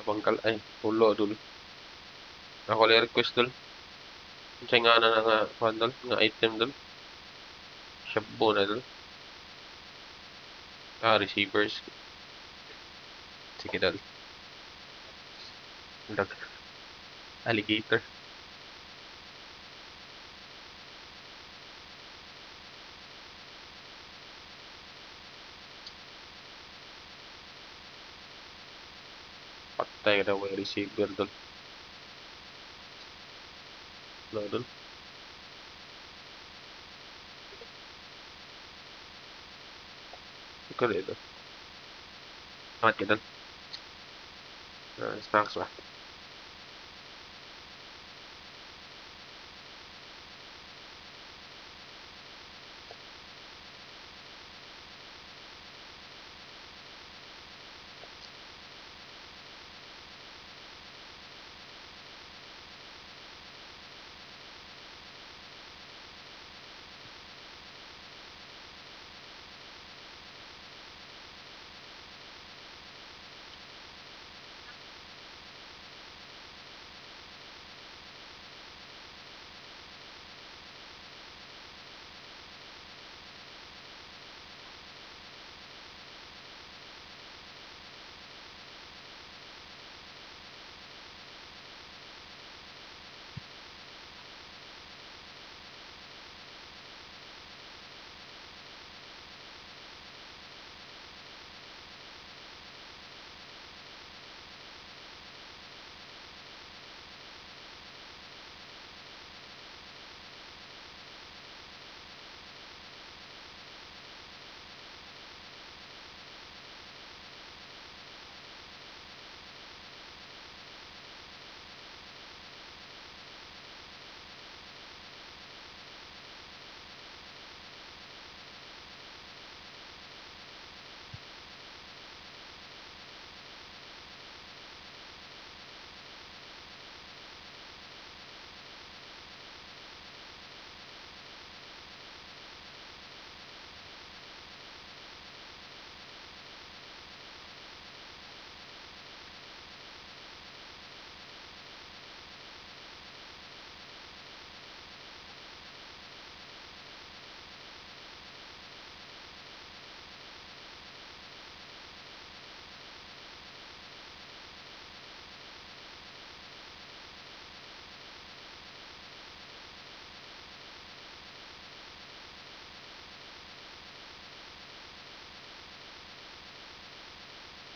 Bangkal ay ulo dul. Ako lang request dul. Unsay ngalan nga kuan dul, nga item dul? Shabu na dul. Receivers. Sige dul. Dag alligator. Patay ka daw may receiver dul. No dul. Ikaw dito. Amat ka dul. Snacks ba?